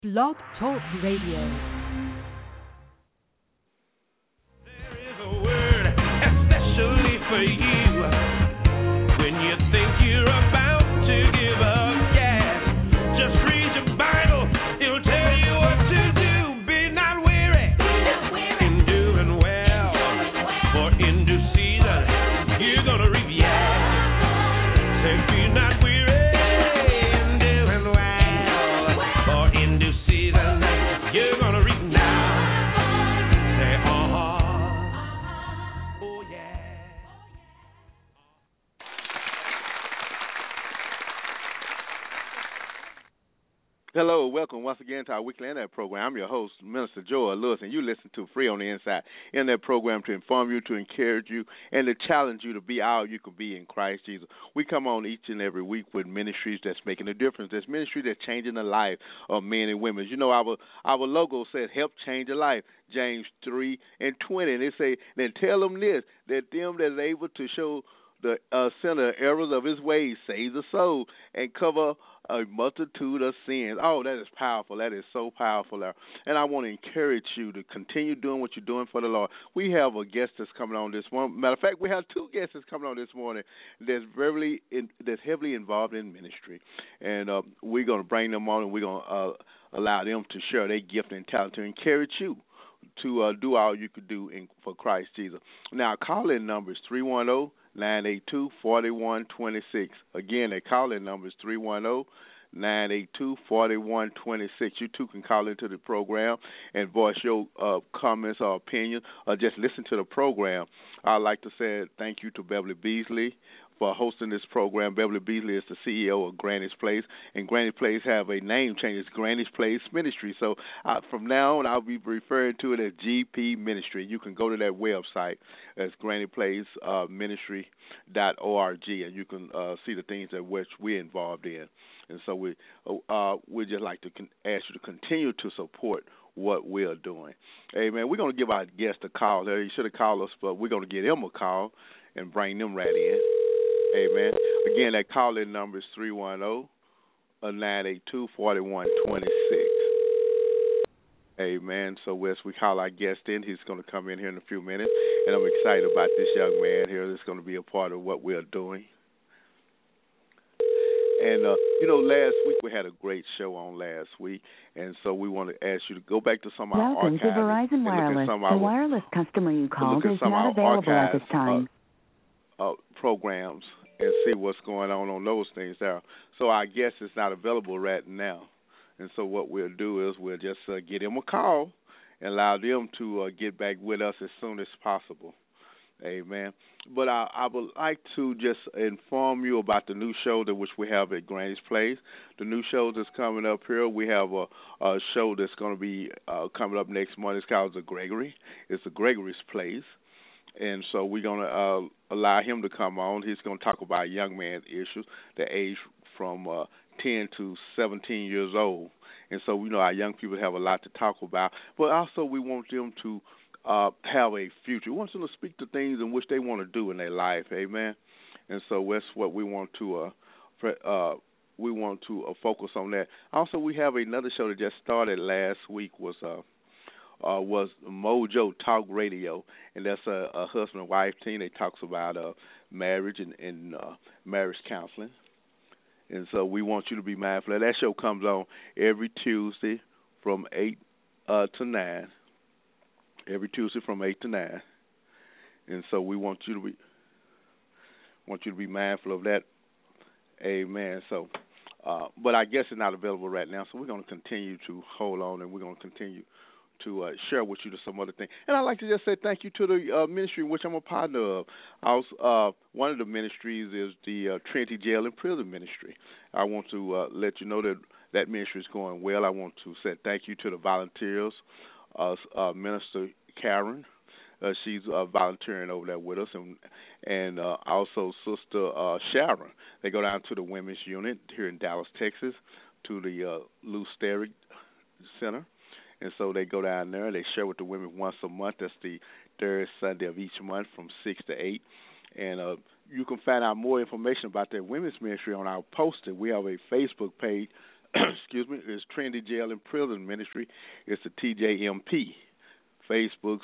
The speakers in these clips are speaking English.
Blog Talk Radio. There is a word especially for you when you think you're about to give up. Yeah, just read your Bible. It'll tell you what to do. Be not weary in doing well, for in due season you're gonna reap. Yeah, say be not weary in doing well, for in due season you're gonna reap now. Say oh yeah. Hello, welcome once again to our weekly internet program. I'm your host, Minister Joel Lewis, and you listen to Free on the Inside internet program to inform you, to encourage you, and to challenge you to be all you can be in Christ Jesus. We come on each and every week with ministries that's making a difference. There's ministry that's changing the life of men and women. You know, our logo says, help change a life, James 3:20. And they say, then tell them this, that them that is able to show the sinner errors of his ways, save the soul, and cover a multitude of sins. Oh, that is powerful. That is so powerful there. And I want to encourage you to continue doing what you're doing for the Lord. We have a guest that's coming on this morning. Matter of fact, we have two guests that's coming on this morning that's heavily involved in ministry. And we're going to bring them on, and we're going to allow them to share their gift and talent to encourage you to do all you could do for Christ Jesus. Now, call-in number is 310-982-4126. Again, the call-in number is 310-982-4126. You too can call into the program and voice your comments or opinions, or just listen to the program. I'd like to say thank you to Beverly Beasley for hosting this program. Beverly Beasley is the CEO of Granny's Place, and Granny's Place have a name change. It's Granny's Place Ministry. So from now on, I'll be referring to it as GP Ministry. You can go to that website. That's grannyplaceministry.org, and you can see the things that which we're involved in. And so we just like to ask you to continue to support what we're doing. Amen. We're going to give our guest a call. He should have called us, but we're going to get him a call and bring them right in. Amen. Again, that call-in number is 310-982-4126. Amen. So as we call our guest in, he's going to come in here in a few minutes, and I'm excited about this young man here that's going to be a part of what we're doing. And, last week we had a great show on last week, and so we want to ask you to go back to some of our Welcome archives. Welcome to Verizon Wireless. The wireless customer you called is not available at this time. Programs and see what's going on those things there. So our guest is not available right now. And so what we'll do is we'll just get him a call and allow them to get back with us as soon as possible. Amen. But I would like to just inform you about the new show that which we have at Granny's Place. The new show that's coming up here, we have a show that's going to be coming up next month. It's called The Gregory. It's The Gregory's Place. And so we're going to allow him to come on. He's going to talk about young man issues, the age from 10 to 17 years old. And so we know our young people have a lot to talk about. But also we want them to have a future. We want them to speak to things in which they want to do in their life. Amen. And so that's what we want to focus on that. Also, we have another show that just started last week was Mojo Talk Radio, and that's a husband and wife team that talks about marriage and marriage counseling. And so we want you to be mindful of that. That show comes on every Tuesday from 8 to 9. Every Tuesday from 8 to 9. And so we want you to be mindful of that. Amen. So, but I guess it's not available right now, so we're going to continue to hold on, and we're going to continue to share with you some other things. And I'd like to just say thank you to the ministry in which I'm a partner of. One of the ministries is the Trinity Jail and Prison Ministry. I want to let you know that ministry is going well. I want to say thank you to the volunteers, Minister Karen. She's volunteering over there with us, and also Sister Sharon. They go down to the Women's Unit here in Dallas, Texas, to the Lou Sterry Center. And so they go down there, they share with the women once a month. That's the third Sunday of each month from 6 to 8. And you can find out more information about that women's ministry on our poster. We have a Facebook page excuse me, is Trinity Jail and Prison Ministry. It's the TJMP, Facebook's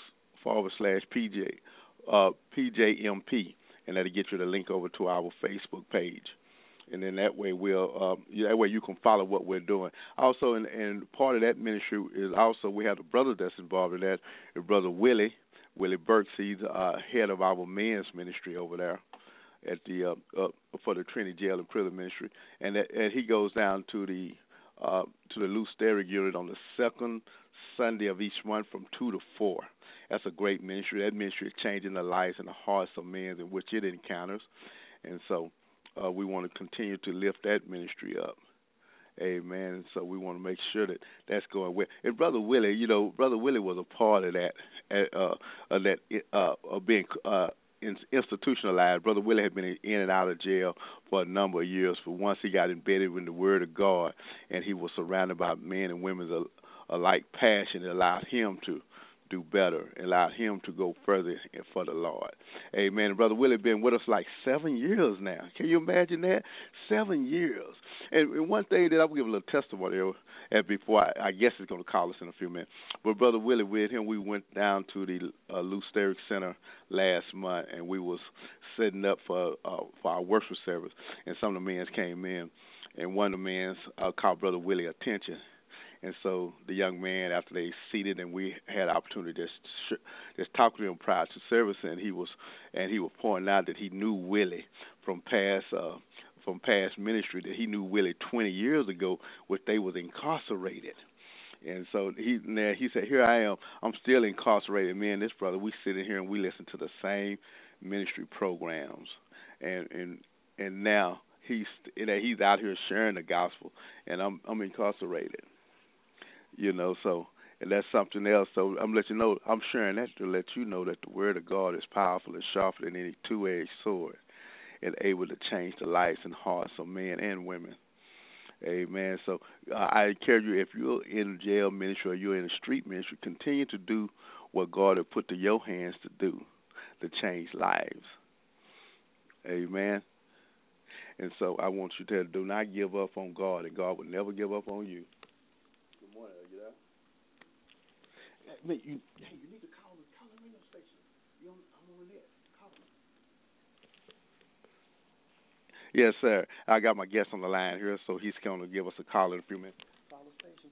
/PJMP, and that'll get you the link over to our Facebook page. And then that way you can follow what we're doing. Also, and part of that ministry is also we have the brother that's involved in that, the brother Willie Burks. He's head of our men's ministry over there at the for the Trinity Jail and Prison Ministry, and he goes down to the Lou Sterrick unit on the second Sunday of each month from 2 to 4. That's a great ministry. That ministry is changing the lives and the hearts of men in which it encounters, and so we want to continue to lift that ministry up. Amen. And so we want to make sure that that's going well. And Brother Willie, Brother Willie was a part of that, being institutionalized. Brother Willie had been in and out of jail for a number of years. But once he got embedded in the Word of God, and he was surrounded by men and women alike passion, it allowed him to do better, allowed him to go further for the Lord. Amen. Brother Willie been with us like 7 years now. Can you imagine that? 7 years. And one thing that I'll give a little testimony before I guess he's going to call us in a few minutes. But Brother Willie, with him, we went down to the Lou Sterrick Center last month, and we was setting up for our worship service, and some of the men came in, and one of the men called Brother Willie attention. And so the young man, after they seated, and we had opportunity to just talk to him prior to service, and he was pointing out that he knew Willie from past ministry, that he knew Willie 20 years ago, when they was incarcerated. And so he said, "Here I am. I'm still incarcerated. Me and this brother, we sit in here and we listen to the same ministry programs, and now he's out here sharing the gospel, and I'm incarcerated." So, and that's something else. So I'm letting you know, I'm sharing that to let you know that the Word of God is powerful and sharper than any two-edged sword, and able to change the lives and hearts of men and women. Amen. So I encourage you, if you're in jail ministry or you're in the street ministry, continue to do what God has put to your hands to do, to change lives. Amen. And so I want you to do not give up on God, and God will never give up on you. Good morning. Are you there? You need to call the radio station. I'm on it. Call them. Yes, sir. I got my guest on the line here, so he's going to give us a call in a few minutes. Call the station.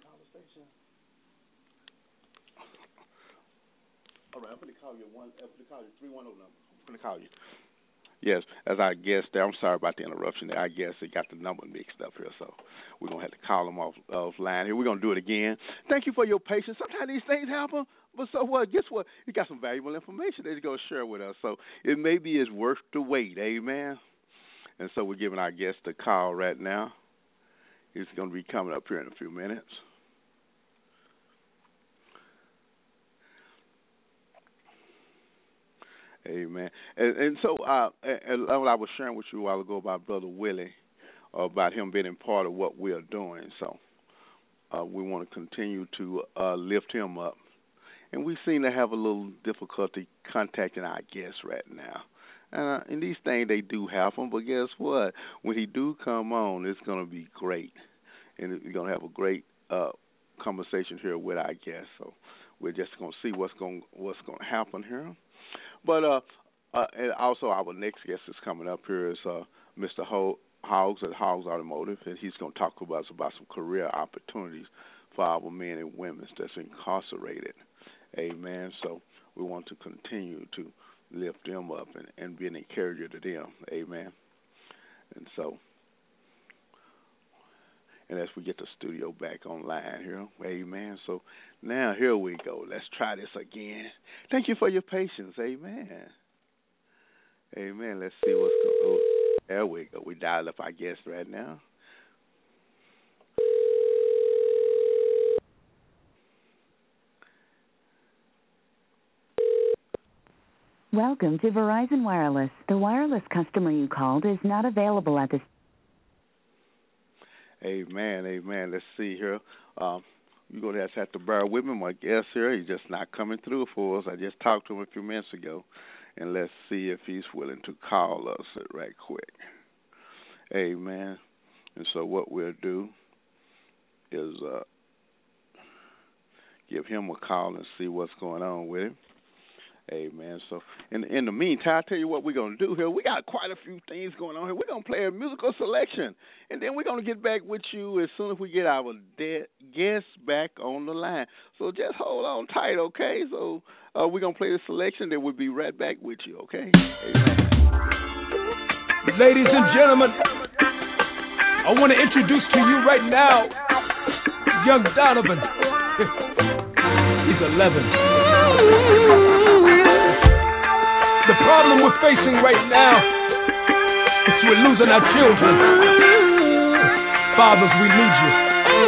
All right, I'm going to call you 310 number. I'm going to call you. Yes, as our guest there, I'm sorry about the interruption there. I guess they got the number mixed up here, so we're going to have to call them offline here. We're going to do it again. Thank you for your patience. Sometimes these things happen, but so what? Guess what? You got some valuable information that you're going to share with us, so it maybe is worth the wait. Amen. And so we're giving our guest a call right now. He's going to be coming up here in a few minutes. Amen. And so what I was sharing with you a while ago about Brother Willie, about him being a part of what we are doing. So we want to continue to lift him up. And we seem to have a little difficulty contacting our guests right now. And these things, they do happen, but guess what? When he do come on, it's going to be great. And we're going to have a great conversation here with our guests. So we're just going to see what's going to happen here. But and also our next guest is coming up here is Mr. Hoggs at Hoggs Automotive, and he's going to talk to us about some career opportunities for our men and women that's incarcerated. Amen. So we want to continue to lift them up and be an encourager to them. Amen. And so, and as we get the studio back online here, amen. So now here we go. Let's try this again. Thank you for your patience. Amen. Amen. Let's see what's going on. There we go. We dialed up our guest right now. Welcome to Verizon Wireless. The wireless customer you called is not available at this time. Amen. Let's see here. You're going to have to bear with me. My guest here, he's just not coming through for us. I just talked to him a few minutes ago, and let's see if he's willing to call us right quick. Amen. And so what we'll do is give him a call and see what's going on with him. Amen. So, in the meantime, I tell you what we're going to do here. We got quite a few things going on here. We're going to play a musical selection, and then we're going to get back with you as soon as we get our guests back on the line. So just hold on tight, okay? So we're going to play the selection, then we'll be right back with you, okay? Amen. Ladies and gentlemen, I want to introduce to you right now young Donovan. He's 11. The problem we're facing right now is we're losing our children. Fathers, we need you.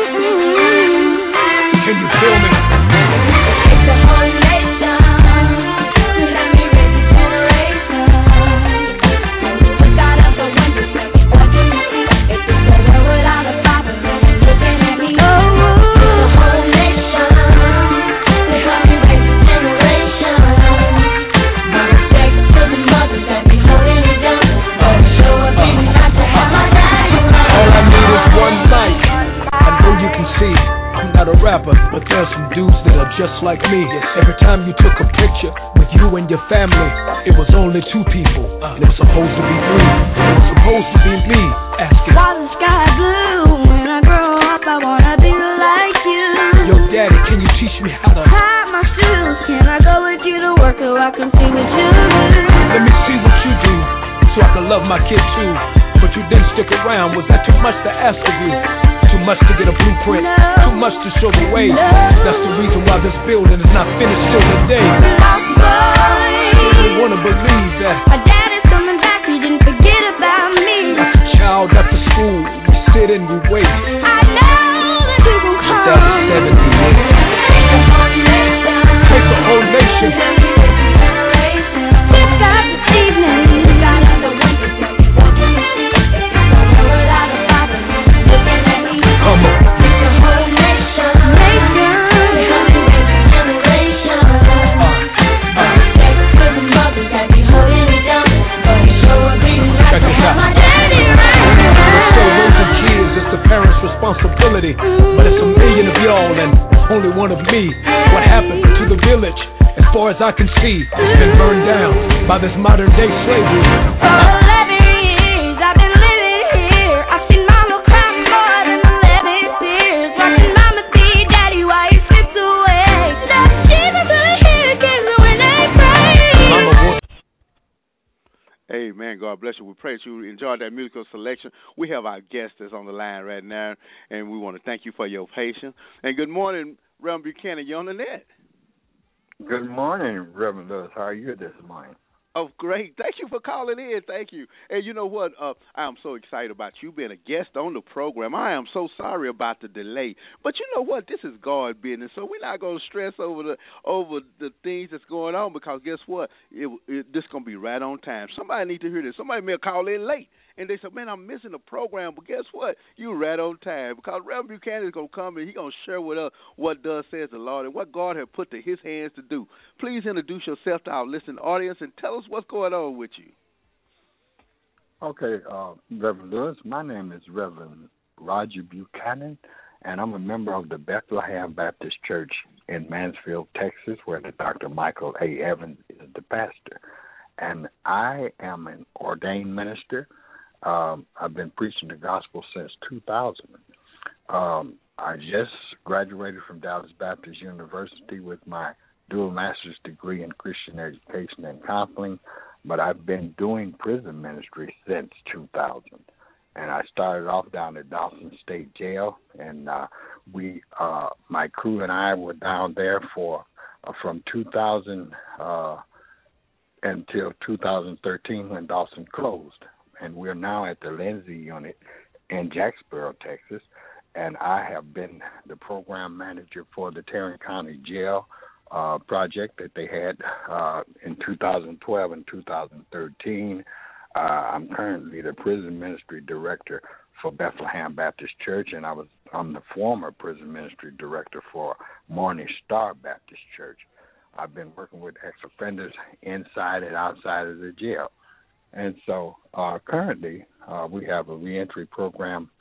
Can you feel me? It's a whole nation. Let me raise a generation. When you look out of the window, what do you see? It's a girl without a father looking at me. It's a whole nation. Let me raise a generation. No respect to the mothers that be holding it down. But sure would be nice to have my daddy around. All I need is one night. I know you can see I'm not a rapper, but there's some dudes that are just like me. Every time you took a picture with you and your family, it was only two people, and it's supposed to be three. It was supposed to be me asking, why the sky blue? When I grow up, I wanna be like you. Yo, daddy, can you teach me how to tie my shoes? Can I go with you to work so I can see what you do? Let me see what you do, so I can love my kid too. But you didn't stick around. Was that too much to ask of you? Too much to get a blueprint, too much to show the way. That's the reason why this building is not finished till today. You wanna believe that my dad is coming back, he didn't forget about me. Like a child after school, we sit and we wait. I know that he will come. That is 78. Take the whole nation. This out this evening, we got out the window. Come on. Responsibility, but it's a million of y'all and only one of me. What happened to the village? As far as I can see, it's been burned down by this modern day slavery. For 11 years I've been living here. I've seen mama cry more than 11 tears. Watching mama see daddy while he slips away. Love Jesus to hear kids when they pray. Amen. God bless you. We pray that you enjoyed that musical selection. We have our guest that's on the line right now, and we want to thank you for your patience. And good morning, Reverend Buchanan. You're on the net. Good morning, Reverend Lewis. How are you this morning? Oh, great. Thank you for calling in. Thank you. And you know what? I am so excited about you being a guest on the program. I am so sorry about the delay. But you know what? This is God business, so we're not going to stress over the things that's going on because guess what? This is going to be right on time. Somebody need to hear this. Somebody may call in late, and they say, man, I'm missing the program. But guess what? You're right on time because Reverend Buchanan is going to come and he's going to share with us what thus says the Lord and what God has put to his hands to do. Please introduce yourself to our listening audience and tell us what's going on with you. Okay, Reverend Lewis, my name is Reverend Roger Buchanan, and I'm a member of the Bethlehem Baptist Church in Mansfield, Texas, where Dr. Michael A. Evans is the pastor. And I am an ordained minister. I've been preaching the gospel since 2000. I just graduated from Dallas Baptist University with my dual master's degree in Christian education and counseling, but I've been doing prison ministry since 2000. And I started off down at Dawson State Jail, and my crew and I were down there for from 2000 until 2013 when Dawson closed. And we're now at the Lindsay unit in Jacksboro, Texas, and I have been the program manager for the Tarrant County Jail project that they had in 2012 and 2013. I'm currently the prison ministry director for Bethlehem Baptist Church, and I'm the former prison ministry director for Morning Star Baptist Church. I've been working with ex-offenders inside and outside of the jail. And so currently we have a reentry program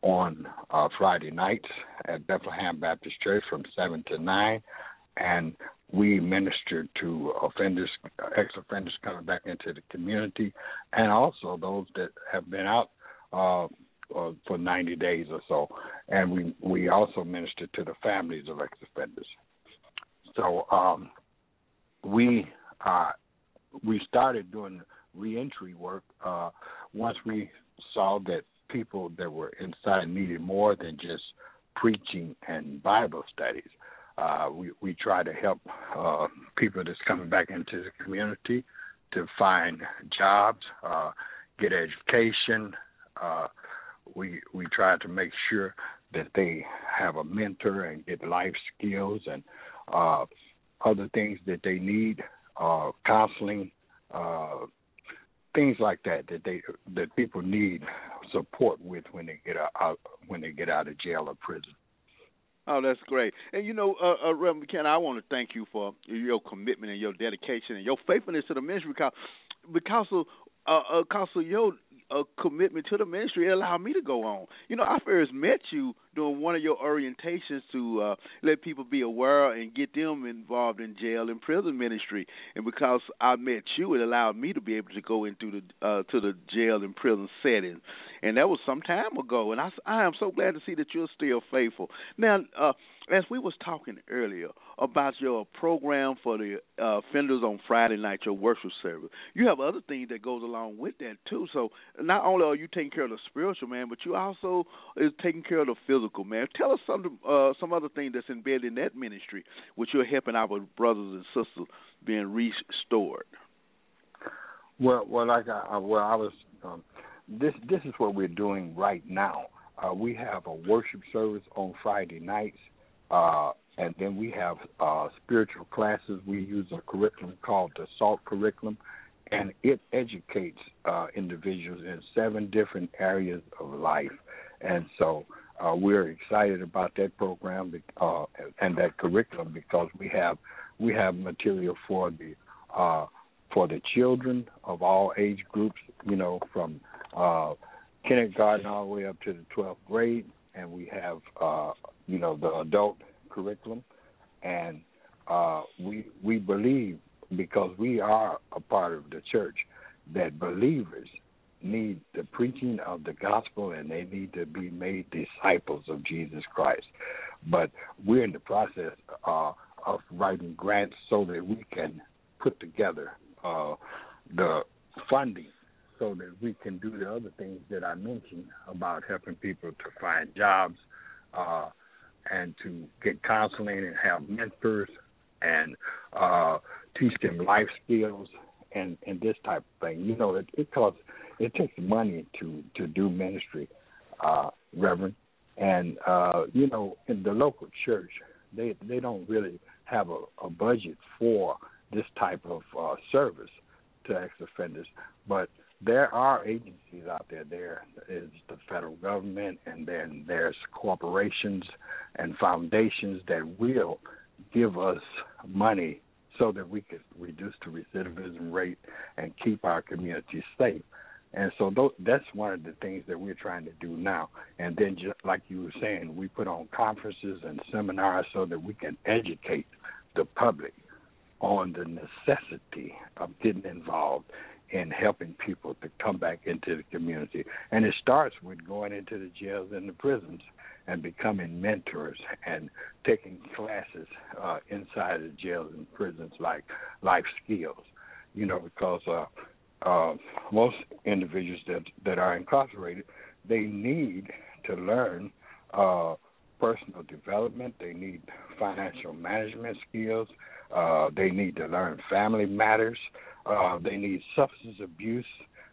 on Friday nights at Bethlehem Baptist Church from 7 to 9, and we minister to offenders, ex-offenders coming back into the community, and also those that have been out for 90 days or so. And we also minister to the families of ex-offenders. So we started doing reentry work once we saw that people that were inside needed more than just preaching and Bible studies. We try to help people that's coming back into the community to find jobs, get education. We try to make sure that they have a mentor and get life skills and other things that they need, counseling, things like that people need support with when they get out of jail or prison. Oh, that's great. And, Reverend McKenna, I want to thank you for your commitment and your dedication and your faithfulness to the ministry because of your commitment to the ministry. It allowed me to go on. I first met you during one of your orientations to let people be aware and get them involved in jail and prison ministry. And because I met you, it allowed me to be able to go into to the jail and prison setting. And that was some time ago. And I am so glad to see that you're still faithful. Now, as we was talking earlier about your program for the offenders on Friday night, your worship service, you have other things that goes along with that too. So not only are you taking care of the spiritual, man, but you also is taking care of the physical, man. Tell us some other thing that's embedded in that ministry, which you're helping our brothers and sisters being restored. This is what we're doing right now. We have a worship service on Friday nights, and then we have spiritual classes. We use a curriculum called the SALT curriculum, and it educates individuals in 7 different areas of life. And so we're excited about that program and that curriculum because we have material for the children of all age groups, from kindergarten all the way up to the 12th grade, and we have the adult curriculum, and we believe, because we are a part of the church, that believers need the preaching of the gospel and they need to be made disciples of Jesus Christ. But we're in the process of writing grants so that we can put together the funding so that we can do the other things that I mentioned about helping people to find jobs and to get counseling and have mentors and teach them life skills and this type of thing. It takes money to do ministry, Reverend. And, in the local church, they don't really have a budget for this type of service to ex-offenders. But there are agencies out there. There is the federal government, and then there's corporations and foundations that will give us money so that we could reduce the recidivism rate and keep our communities safe. And so that's one of the things that we're trying to do now. And then, just like you were saying, we put on conferences and seminars so that we can educate the public on the necessity of getting involved in helping people to come back into the community. And it starts with going into the jails and the prisons and becoming mentors and taking classes inside the jails and prisons like life skills, because most individuals that are incarcerated, they need to learn personal development. They need financial management skills. They need to learn family matters. They need substance abuse,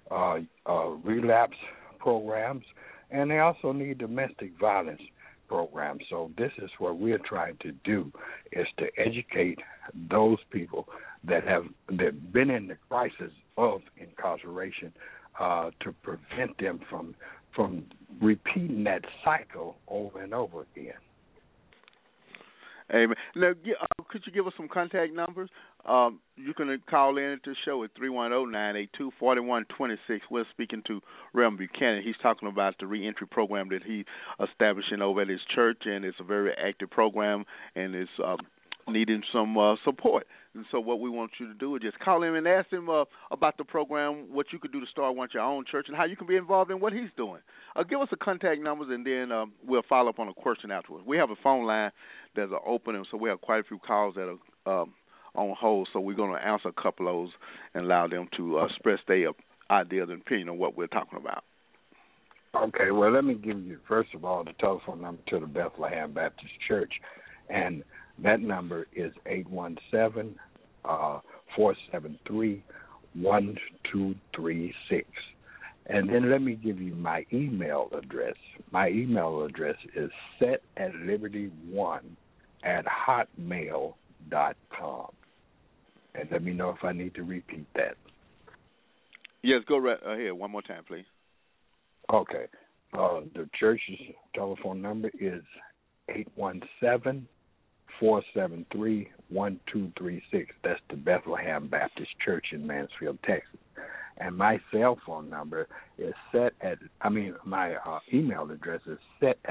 relapse programs, and they also need domestic violence programs. So this is what we're trying to do, is to educate those people that been in the crisis of incarceration to prevent them from repeating that cycle over and over again. Amen. Now, could you give us some contact numbers? You can call in to the show at 310-982-4126. We're speaking to Reverend Buchanan. He's talking about the reentry program that he's establishing over at his church, and it's a very active program, and it's needing some support. And so what we want you to do is just call him and ask him about the program, what you could do to start your own church, and how you can be involved in what he's doing. Give us the contact numbers, and then we'll follow up on a question afterwards. We have a phone line that's open, and so we have quite a few calls that are on hold, so we're going to answer a couple of those and allow them to express their ideas and opinion on what we're talking about. Okay, well, let me give you, first of all, the telephone number to the Bethlehem Baptist Church, and that number is 817-473-1236. And then let me give you my email address. My email address is setatliberty1@hotmail.com. And let me know if I need to repeat that. Yes, go right ahead. One more time, please. Okay. The church's telephone number is 817-473-1236. That's the Bethlehem Baptist Church in Mansfield, Texas. And my cell phone number is my email address is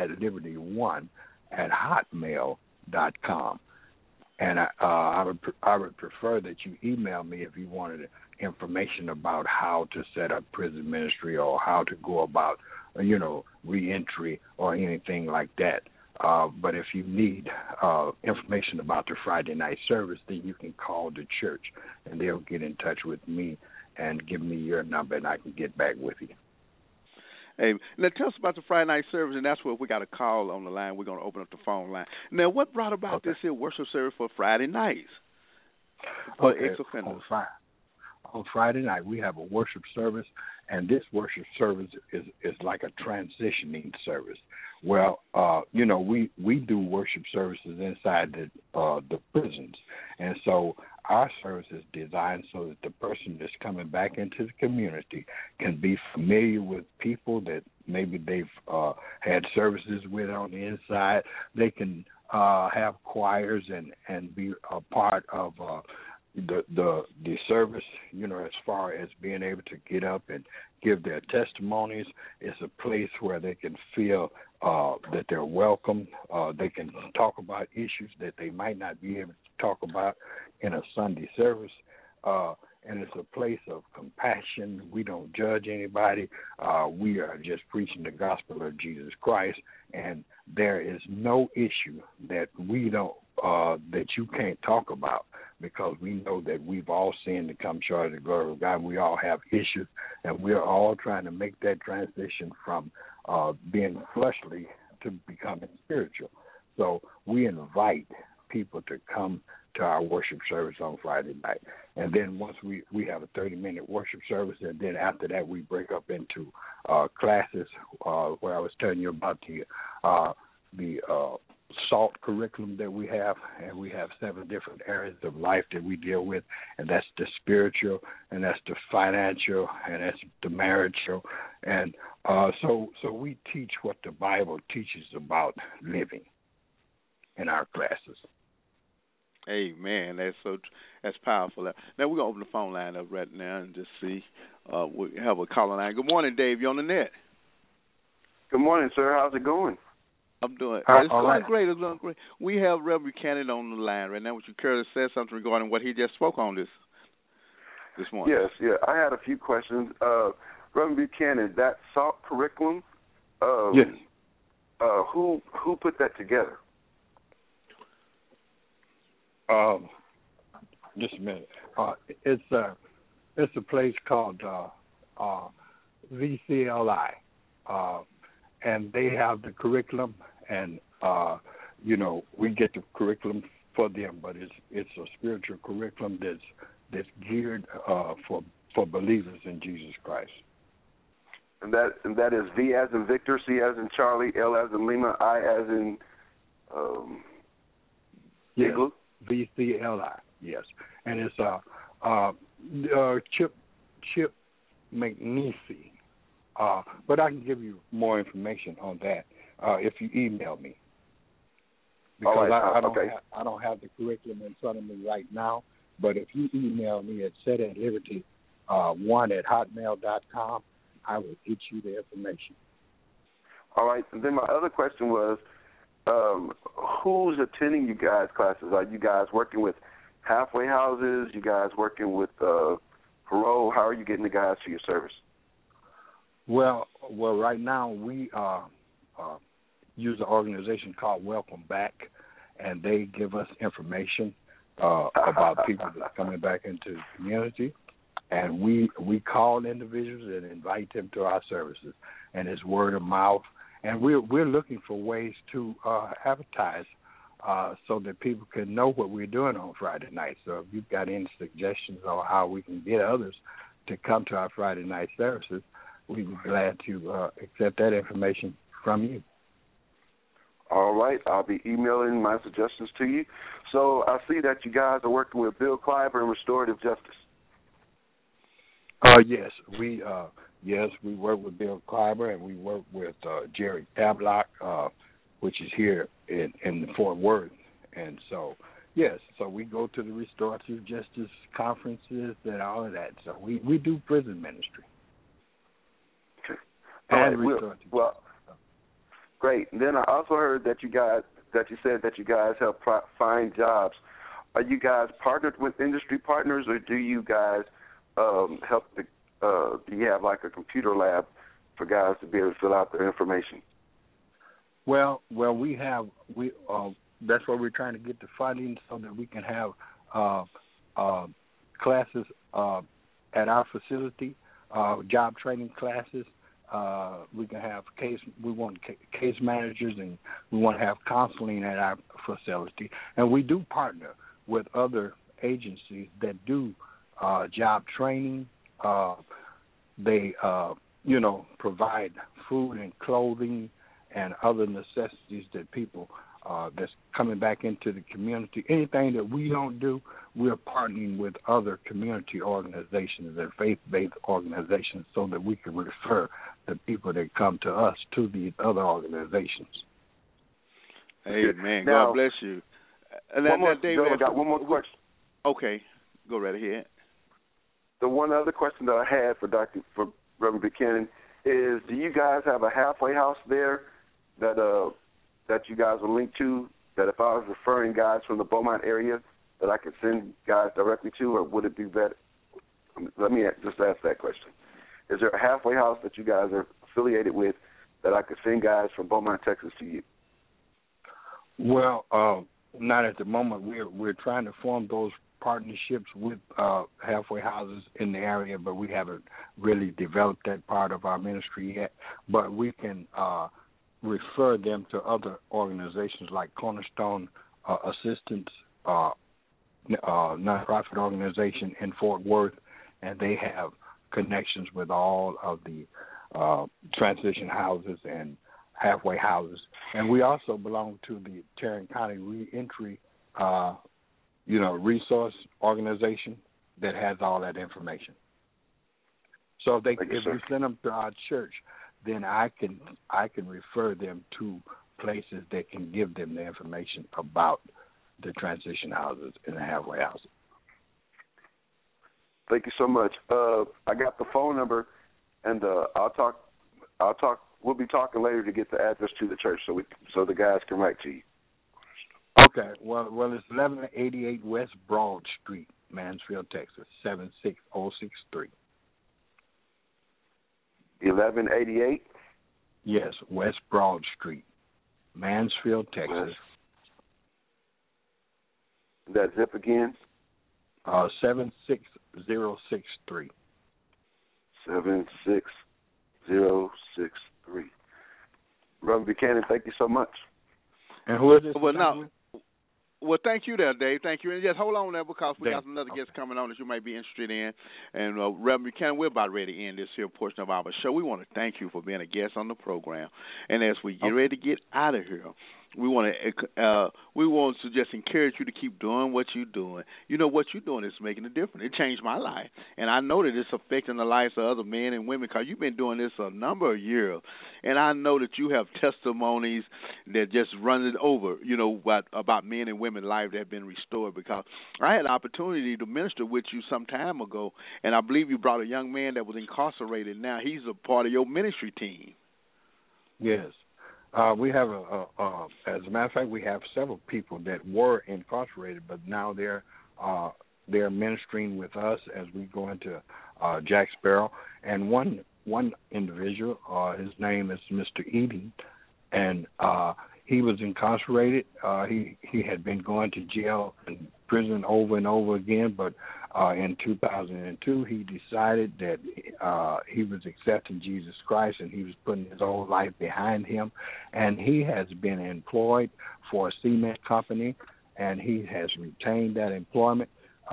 setatliberty1@hotmail.com. And I would prefer that you email me if you wanted information about how to set up prison ministry or how to go about, reentry or anything like that. But if you need information about the Friday night service, then you can call the church, and they'll get in touch with me and give me your number, and I can get back with you. Hey, now tell us about the Friday night service, and that's where we got a call on the line. We're going to open up the phone line. Now, what brought about this here worship service for Friday nights? On Friday night, we have a worship service, and this worship service is like a transitioning service. Well, we do worship services inside the prisons, and so our service is designed so that the person that's coming back into the community can be familiar with people that maybe they've had services with on the inside. They can have choirs and be a part of the service, as far as being able to get up and give their testimonies. It's a place where they can feel that they're welcome. They can talk about issues that they might not be able to talk about in a Sunday service. And it's a place of compassion. We don't judge anybody. We are just preaching the gospel of Jesus Christ, and there is no issue that we don't that you can't talk about, because we know that we've all sinned to come short of the glory of God. We all have issues, and we're all trying to make that transition from being fleshly to becoming spiritual. So we invite people to come to our worship service on Friday night. And then once we have a 30-minute worship service, and then after that we break up into classes where I was telling you about the SALT curriculum that we have, and we have 7 different areas of life that we deal with, and that's the spiritual, and that's the financial, and that's the marital, and so we teach what the Bible teaches about living in our classes. Amen. That's powerful. Now we're gonna open the phone line up right now and just see. We have a caller line. Good morning, Dave. You on the net? Good morning, sir. How's it going? I'm doing. It's going great. It's going great. We have Reverend Buchanan on the line right now. Would you care to say something regarding what he just spoke on this morning? Yes. Yeah. I had a few questions. Reverend Buchanan, that SALT curriculum. Yes. Who put that together? Just a minute. It's a place called VCLI, and they have the curriculum, and we get the curriculum for them, but it's a spiritual curriculum that's geared for believers in Jesus Christ. And that is V as in Victor, C as in Charlie, L as in Lima, I as in Igloo. VCLI, yes, and it's Chip McNeese. But I can give you more information on that if you email me. because right. I I don't have the curriculum in front of me right now. But if you email me at setatliberty1@hotmail.com, I will get you the information. All right. And then my other question was, who's attending you guys' classes? Are you guys working with halfway houses? You guys working with parole? How are you getting the guys to your service? Well, right now we use an organization called Welcome Back, and they give us information about people that are coming back into the community, and we call individuals and invite them to our services, and it's word of mouth, and we're looking for ways to advertise so that people can know what we're doing on Friday night. So if you've got any suggestions on how we can get others to come to our Friday night services, we'd be glad to accept that information from you. All right. I'll be emailing my suggestions to you. So I see that you guys are working with Bill Clyburn and Restorative Justice. Yes, we work with Bill Clyburn, and we work with Jerry Tablock, which is here in Fort Worth. And so, yes, so we go to the Restorative Justice conferences and all of that. So we do prison ministry. Okay. And Restorative. Well, great. And then I also heard that you said that you guys help find jobs. Are you guys partnered with industry partners, or do you guys help? Do you have like a computer lab for guys to be able to fill out their information? Well, we have that's why we're trying to get the funding so that we can have classes at our facility, job training classes. We can have we want case managers, and we want to have counseling at our facility. And we do partner with other agencies that do job training. They provide food and clothing and other necessities that people that's coming back into the community. Anything that we don't do, we're partnering with other community organizations and faith-based organizations so that we can refer the people that come to us to these other organizations. Amen. Now, God bless you. I got one more question. Okay, go right ahead. The one other question that I had for Reverend Buchanan is: do you guys have a halfway house there that you guys will link to? That if I was referring guys from the Beaumont area, that I could send guys directly to, or would it be better? Let me just ask that question. Is there a halfway house that you guys are affiliated with that I could send guys from Beaumont, Texas to you? Well, not at the moment. We're trying to form those partnerships with halfway houses in the area, but we haven't really developed that part of our ministry yet. But we can refer them to other organizations like Cornerstone Assistance, nonprofit organization in Fort Worth, and they have connections with all of the transition houses and halfway houses. And we also belong to the Tarrant County Reentry resource organization that has all that information. So if we send them to our church, then I can refer them to places that can give them the information about the transition houses and the halfway houses. Thank you so much. I got the phone number, and I'll talk. We'll be talking later to get the address to the church, so the guys can write to you. Okay. Well, it's 1188 West Broad Street, Mansfield, Texas, 76063. 1188. Yes, West Broad Street, Mansfield, Texas. That zip again? 76063. 76063. Reverend Buchanan, thank you so much. And who is this? Well, thank you there, Dave. Thank you. And just hold on there because we got some other guests coming on that you may be interested in. And Reverend Buchanan, we're about ready to end this here portion of our show. We want to thank you for being a guest on the program. And as we get ready to get out of here, we want to just encourage you to keep doing what you're doing. You know, what you're doing is making a difference. It changed my life, and I know that it's affecting the lives of other men and women because you've been doing this a number of years, and I know that you have testimonies that just run it over, you know, about men and women's lives that have been restored. Because I had an opportunity to minister with you some time ago, and I believe you brought a young man that was incarcerated. Now he's a part of your ministry team. Yes. We have as a matter of fact, we have several people that were incarcerated, but now they're ministering with us as we go into Jack Sparrow. And one individual, his name is Mr. Eden, and he was incarcerated. He had been going to jail and prison over and over again, but in 2002 he decided that he was accepting Jesus Christ and he was putting his whole life behind him. And he has been employed for a cement company, and he has retained that employment.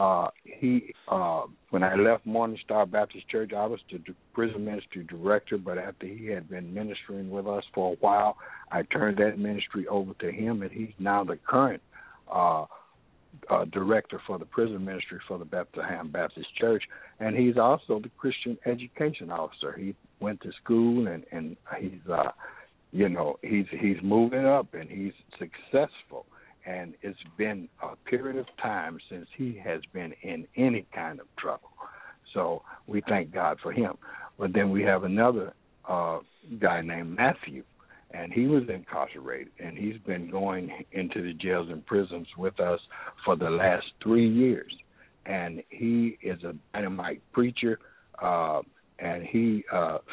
When I left Morning Star Baptist Church, I was the prison ministry director, but after he had been ministering with us for a while, I turned that ministry over to him, and he's now the current director for the prison ministry for the Bethlehem Baptist Church, and he's also the Christian education officer. He went to school, and he's he's moving up, and he's successful. And it's been a period of time since he has been in any kind of trouble. So we thank God for him. But then we have another guy named Matthew, and he was incarcerated, and he's been going into the jails and prisons with us for the last 3 years. And he is a dynamite preacher, and he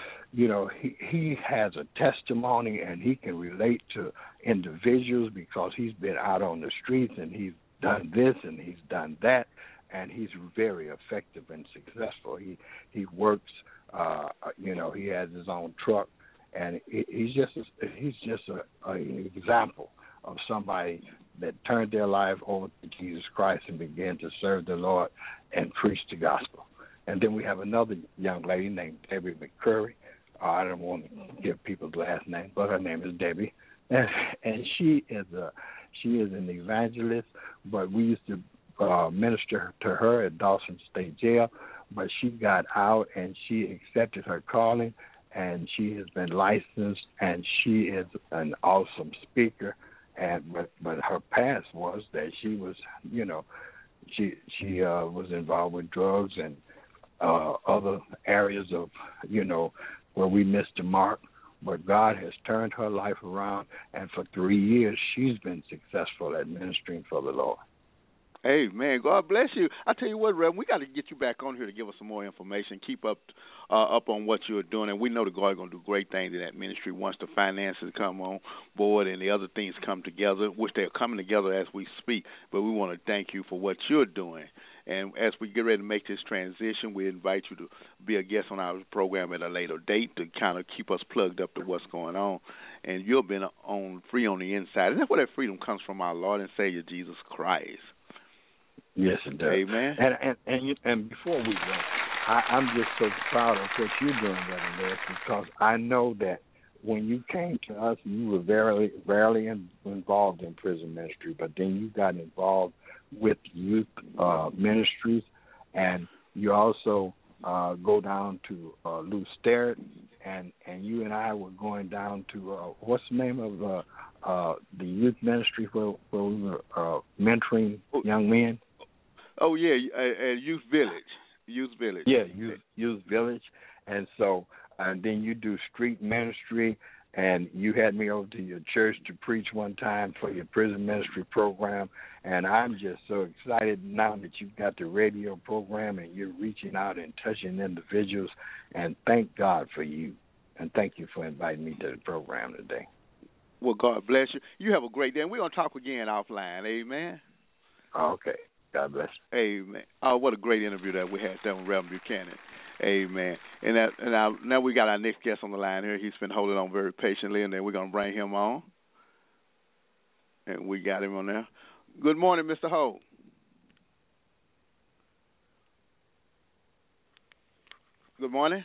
has a testimony, and he can relate to individuals because he's been out on the streets and he's done this and he's done that, and he's very effective and successful. He works, he has his own truck, and he's just an example of somebody that turned their life over to Jesus Christ and began to serve the Lord and preach the gospel. And then we have another young lady named Debbie McCurry. I don't want to give people's last name, but her name is Debbie, and she is an evangelist. But we used to minister to her at Dawson State Jail, but she got out and she accepted her calling, and she has been licensed, and she is an awesome speaker. But her past was that she was, she was involved with drugs and other areas of, where we missed the mark. But God has turned her life around, and for 3 years she's been successful at ministering for the Lord. Amen. God bless you. I tell you what, Reverend, we got to get you back on here to give us some more information. Keep up on what you're doing, and we know that God is going to do great things in that ministry once the finances come on board and the other things come together, which they're coming together as we speak. But we want to thank you for what you're doing. And as we get ready to make this transition, we invite you to be a guest on our program at a later date to kind of keep us plugged up to what's going on. And you've been free on the inside. And that's where that freedom comes from, our Lord and Savior, Jesus Christ. Yes, it does. Amen. And before we go, I'm just so proud of what you're doing, Reverend Lewis, because I know that when you came to us, you were rarely involved in prison ministry, but then you got involved with youth ministries, and you also go down to Lou Sterrett, and you and I were going down to what's the name of the youth ministry where we were mentoring young men? Oh yeah, Youth Village. Youth Village. Yeah, Youth Village, and so then you do street ministry. And you had me over to your church to preach one time for your prison ministry program. And I'm just so excited now that you've got the radio program and you're reaching out and touching individuals. And thank God for you. And thank you for inviting me to the program today. Well, God bless you. You have a great day. And we're going to talk again offline. Amen. Okay. God bless you. Amen. Oh, what a great interview that we had there with Reverend Buchanan. Amen. And now we got our next guest on the line here. He's been holding on very patiently, and then we're going to bring him on. And we got him on there. Good morning, Mr. Holt. Good morning.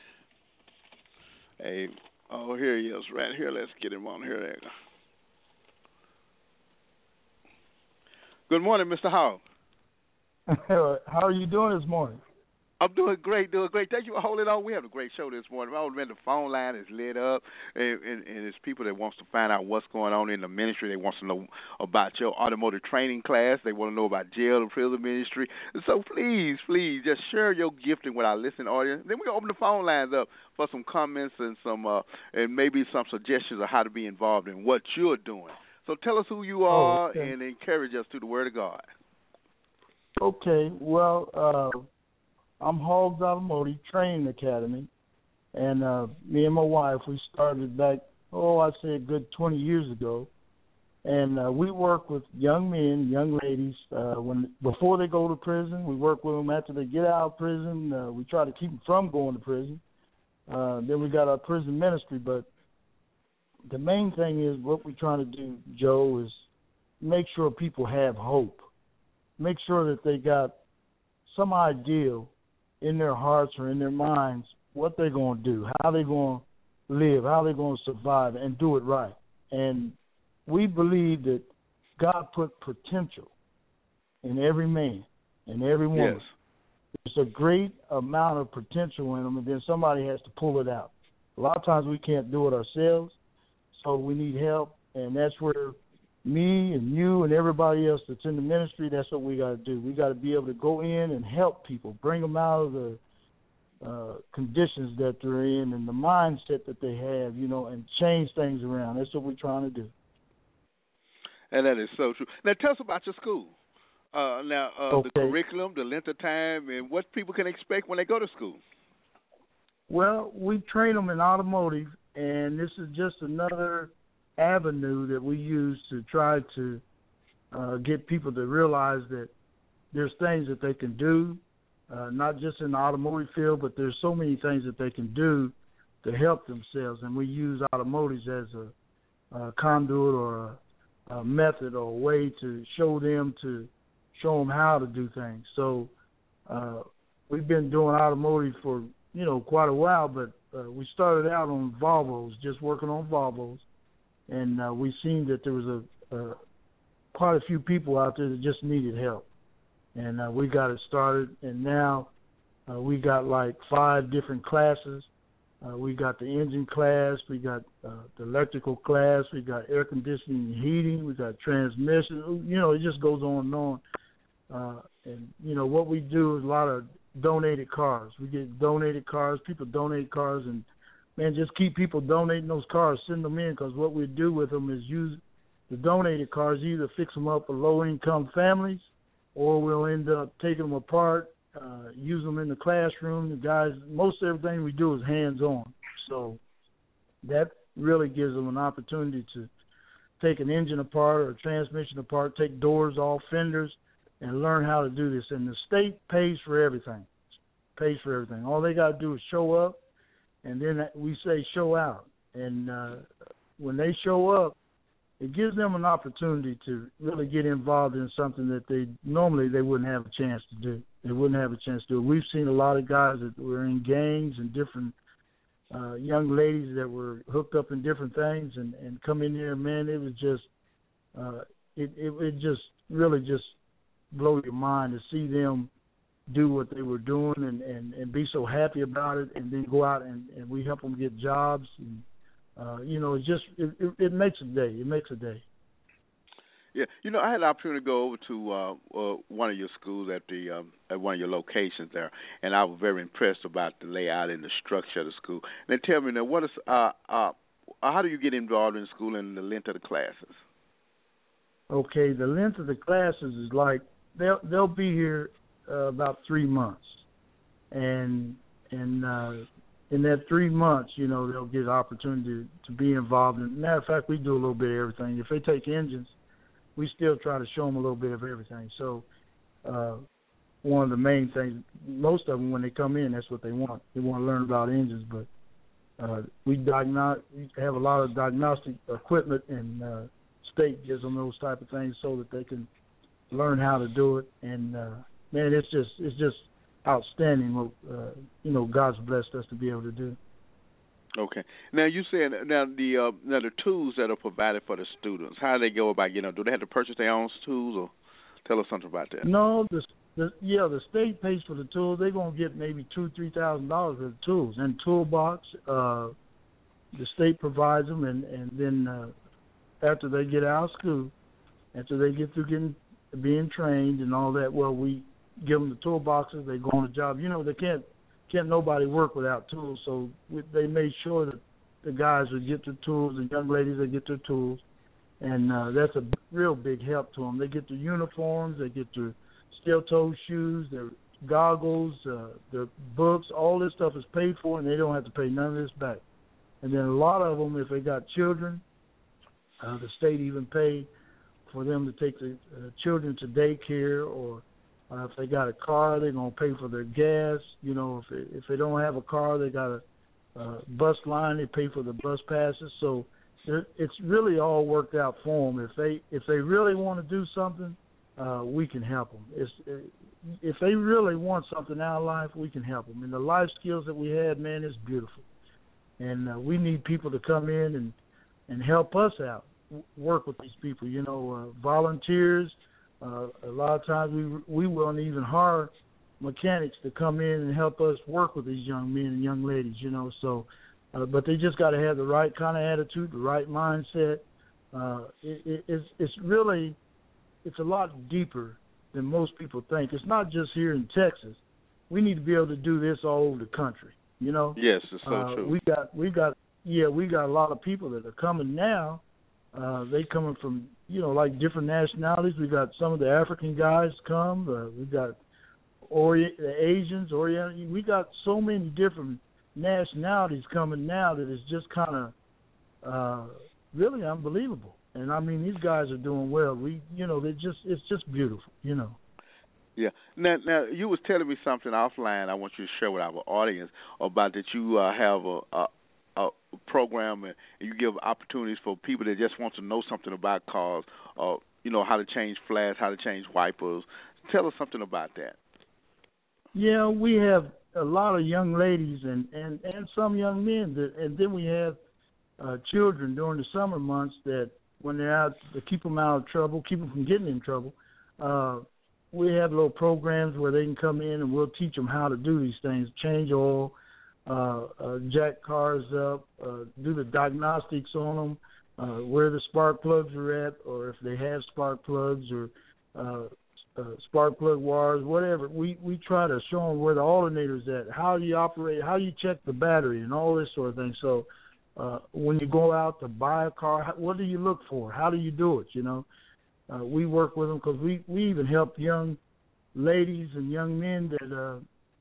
Hey, here he is right here. Let's get him on here. There you go. Good morning, Mr. Hall. How are you doing this morning? I'm doing great. Thank you for holding on. We have a great show this morning. The phone line is lit up, and it's people that wants to find out what's going on in the ministry. They want to know about your automotive training class. They want to know about jail and prison ministry. So please, just share your gifting with our listening audience. Then we're going to open the phone lines up for some comments and and maybe some suggestions of how to be involved in what you're doing. So tell us who you are and encourage us through the Word of God. Okay, well, I'm Hogs Automotive Training Academy, and me and my wife, we started back, I'd say a good 20 years ago, and we work with young men, young ladies, before they go to prison. We work with them after they get out of prison. We try to keep them from going to prison. Then we got our prison ministry, but the main thing is what we're trying to do, Joe, is make sure people have hope. Make sure that they got some ideal in their hearts or in their minds what they're going to do, how they're going to live, how they're going to survive, and do it right. And we believe that God put potential in every man and every woman. Yes. There's a great amount of potential in them, and then somebody has to pull it out. A lot of times we can't do it ourselves, so we need help, and that's where me and you and everybody else that's in the ministry, that's what we got to do. We got to be able to go in and help people, bring them out of the conditions that they're in and the mindset that they have, and change things around. That's what we're trying to do. And that is so true. Now, tell us about your school. The curriculum, the length of time, and what people can expect when they go to school. Well, we train them in automotive, and this is just another avenue that we use to try to get people to realize that there's things that they can do, not just in the automotive field, but there's so many things that they can do to help themselves. And we use automotives as a conduit or a method or a way to show them how to do things. So we've been doing automotive for, quite a while, but we started out on Volvos, just working on Volvos. And we seen that there was quite a few people out there that just needed help. And we got it started, and now we got like 5 different classes. We got the engine class, we got the electrical class, we got air conditioning and heating, we got transmission. It just goes on and on. And what we do is a lot of donated cars. We get donated cars, people donate cars, and man, just keep people donating those cars, send them in, because what we do with them is use the donated cars, either fix them up for low-income families, or we'll end up taking them apart, use them in the classroom. The guys, most everything we do is hands-on. So that really gives them an opportunity to take an engine apart or a transmission apart, take doors off, fenders, and learn how to do this. And the state pays for everything. All they got to do is show up, and then we say show out. And when they show up, it gives them an opportunity to really get involved in something that they wouldn't have a chance to do. They wouldn't have a chance to do. We've seen a lot of guys that were in gangs and different young ladies that were hooked up in different things and come in here, man, it was just it just really just blow your mind to see them do what they were doing and be so happy about it, and then go out and we help them get jobs. And, it makes a day. It makes a day. Yeah, I had the opportunity to go over to one of your schools at one of your locations there, and I was very impressed about the layout and the structure of the school. Now, tell me now, what is how do you get involved in school and the length of the classes? Okay, the length of the classes is like they'll be here about 3 months, and in that 3 months, they'll get an opportunity to be involved. And matter of fact, we do a little bit of everything. If they take engines, we still try to show them a little bit of everything. So one of the main things, most of them when they come in, that's what they want. They want to learn about engines. But we have a lot of diagnostic equipment, and state gives them those type of things so that they can learn how to do it. And man, it's just outstanding what God's blessed us to be able to do. Okay. Now you said the tools that are provided for the students, how do they go about? Do they have to purchase their own tools, or Tell us something about that. No, the state pays for the tools. They're gonna get maybe $2,000-$3,000 for the tools and toolbox. The state provides them, and then after they get out of school, after they get through being trained and all that, well, we give them the toolboxes. They go on the job. You know, they can't nobody work without tools. So they made sure that the guys would get their tools, the young ladies would get their tools, and that's a real big help to them. They get their uniforms, they get their steel-toe shoes, their goggles, their books. All this stuff is paid for, and they don't have to pay none of this back. And then a lot of them, if they got children, the state even pay for them to take the children to daycare, or if they got a car, they're going to pay for their gas. You know, if they don't have a car, they got a bus line, they pay for the bus passes. So it's really all worked out for them. If they really want to do something, we can help them. If they really want something out of life, we can help them. And the life skills that we had, man, is beautiful. And we need people to come in and help us out, work with these people. You know, volunteers. A lot of times we won't even hire mechanics to come in and help us work with these young men and young ladies. You know, so but they just got to have the right kind of attitude, the right mindset. It's a lot deeper than most people think. It's not just here in Texas. We need to be able to do this all over the country. You know. Yes, it's so true. We got a lot of people that are coming now. They coming from, you know, like different nationalities. We got some of the African guys come. We got the Asians, Oriental. We got so many different nationalities coming now that it's just kind of really unbelievable. And I mean, these guys are doing well. It's just beautiful, you know. Yeah. Now, you was telling me something offline I want you to share with our audience about that you have a program and you give opportunities for people that just want to know something about cars, you know, how to change flats, how to change wipers. Tell us something about that. Yeah, we have a lot of young ladies and some young men, and then we have children during the summer months that when they're out, to keep them out of trouble, keep them from getting in trouble. We have little programs where they can come in and we'll teach them how to do these things, change oil, jack cars up, do the diagnostics on them, where the spark plugs are at, or if they have spark plugs or spark plug wires, whatever. We try to show them where the alternator's at, how you operate, how you check the battery, and all this sort of thing. So when you go out to buy a car, what do you look for? How do you do it, you know? We work with them because we even help young ladies and young men that,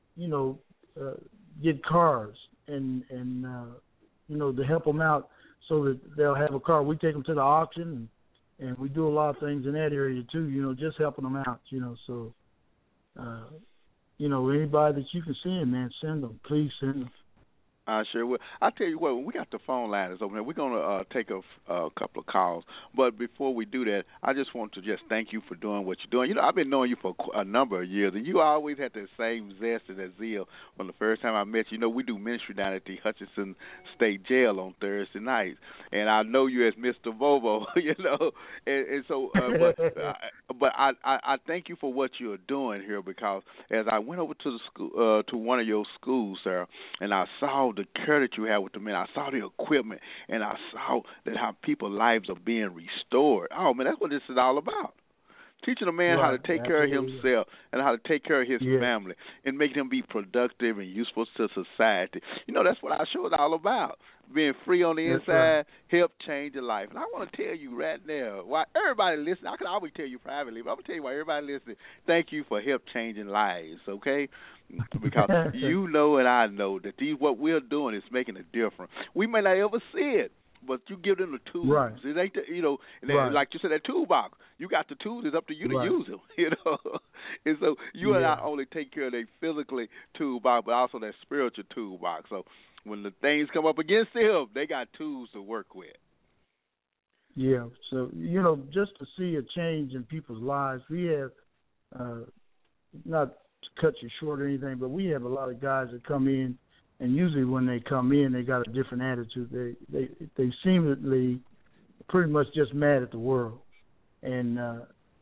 get cars and you know, to help them out so that they'll have a car. We take them to the auction and we do a lot of things in that area too, you know, just helping them out, you know. So, you know, anybody that you can send, man, send them. Please send them. I sure will. I'll tell you what, when we got the phone lines open, we're going to take a couple of calls. But before we do that, I just want to just thank you for doing what you're doing. You know, I've been knowing you for a number of years, and you always had the same zest and that zeal from the first time I met you. You know, we do ministry down at the Hutchinson State Jail on Thursday nights, and I know you as Mr. Bobo, you know. And so, but I thank you for what you're doing here, because as I went over to the school, to one of your schools, sir, and I saw the care that you have with the men, I saw the equipment, and I saw that how people's lives are being restored. Oh, man, that's what this is all about. Teaching a man how to take care of himself and how to take care of his family and making him be productive and useful to society. You know, that's what our show is all about. Being free on the inside, help change your life. And I want to tell you right now, why everybody listening, I can always tell you privately, but I'm going to tell you why everybody listening, thank you for help changing lives, okay? Because you know and I know that what we're doing is making a difference. We may not ever see it, but you give them the tools. Right. It ain't you know, and like you said, that toolbox. You got the tools. It's up to you to use them. You know, and so you and not only take care of their physically toolbox, but also that spiritual toolbox. So when the things come up against them, they got tools to work with. Yeah. So you know, just to see a change in people's lives, we have not to cut you short or anything, but we have a lot of guys that come in. And usually when they come in, they got a different attitude. They seemingly pretty much just mad at the world. And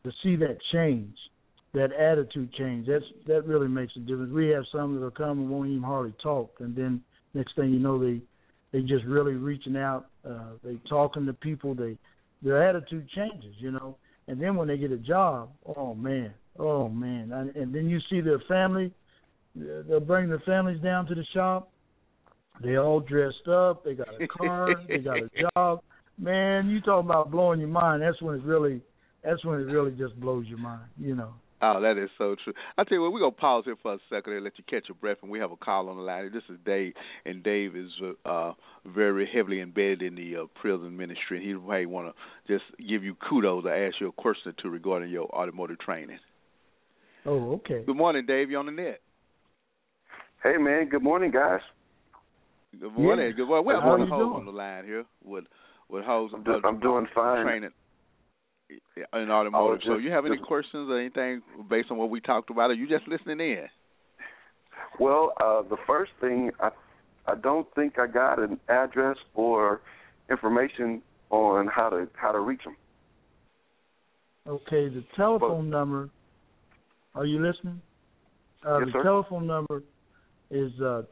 to see that change, that attitude change. That really makes a difference. We have some that will come and won't even hardly talk, and then next thing you know, they just really reaching out. They talking to people. Their attitude changes, you know. And then when they get a job, oh man, and then you see their family. They'll bring their families down to the shop. They all dressed up. They got a car. They got a job. Man, you talking about blowing your mind? That's when it really just blows your mind, you know. Oh, that is so true. I tell you what, we're going to pause here for a second and let you catch your breath, and we have a call on the line. This is Dave, and Dave is very heavily embedded in the prison ministry, and he may want to just give you kudos or ask you a question or two regarding your automotive training. Oh, okay. Good morning, Dave. You on the net? Hey, man. Good morning, guys. Good morning. Yeah. Good morning. We have How one you host doing? on the line here with host. I'm doing fine. Training in automotive. So you have any questions or anything based on what we talked about, or you just listening in? Well, the first thing, I don't think I got an address or information on how to reach them. Okay, the telephone number. Are you listening? Yes, the sir. telephone number is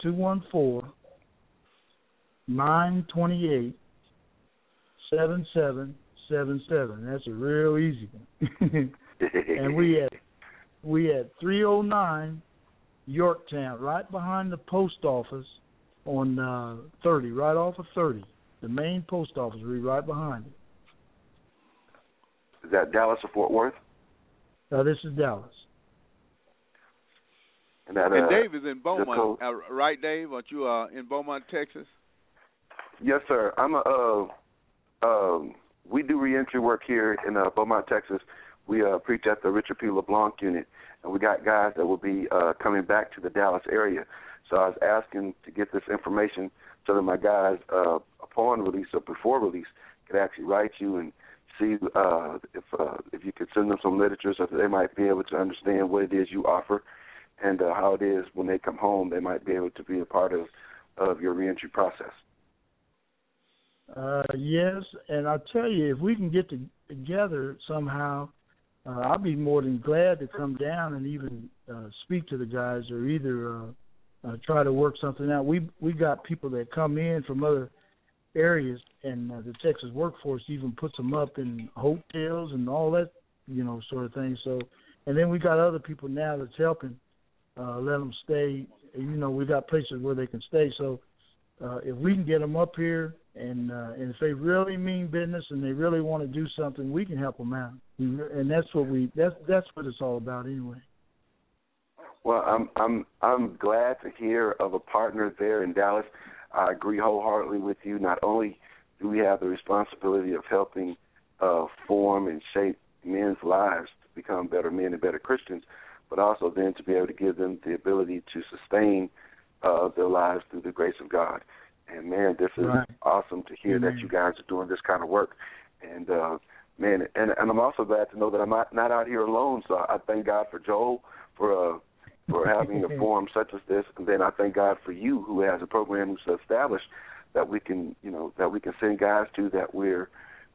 214-928-7777. That's a real easy one. And we at 309 Yorktown, right behind the post office on 30, right off of 30. The main post office, we're right behind it. Is that Dallas or Fort Worth? This is Dallas. And, that, and Dave is in Beaumont, code, right, Dave? Aren't you in Beaumont, Texas? Yes, sir. We do reentry work here in Beaumont, Texas. We preach at the Richard P. LeBlanc unit, and we got guys that will be coming back to the Dallas area. So I was asking to get this information so that my guys, upon release or before release, could actually write you and see if you could send them some literature so that they might be able to understand what it is you offer and how it is when they come home they might be able to be a part of your reentry process. Yes, and I tell you, if we can get together somehow, I'll be more than glad to come down and even speak to the guys, or either try to work something out. We got people that come in from other areas, and the Texas workforce even puts them up in hotels and all that, you know, sort of thing. So, and then we got other people now that's helping let them stay. You know, we got places where they can stay. So, if we can get them up here, and if they really mean business and they really want to do something, we can help them out. And that's what it's all about anyway. Well, I'm glad to hear of a partner there in Dallas. I agree wholeheartedly with you. Not only do we have the responsibility of helping form and shape men's lives to become better men and better Christians, but also then to be able to give them the ability to sustain their lives through the grace of God. And, man, this is awesome to hear that you guys are doing this kind of work. And, man, and I'm also glad to know that I'm not out here alone. So I thank God for Joel for having a forum such as this. And then I thank God for you, who has a program who's established that we can, that we can send guys to that we're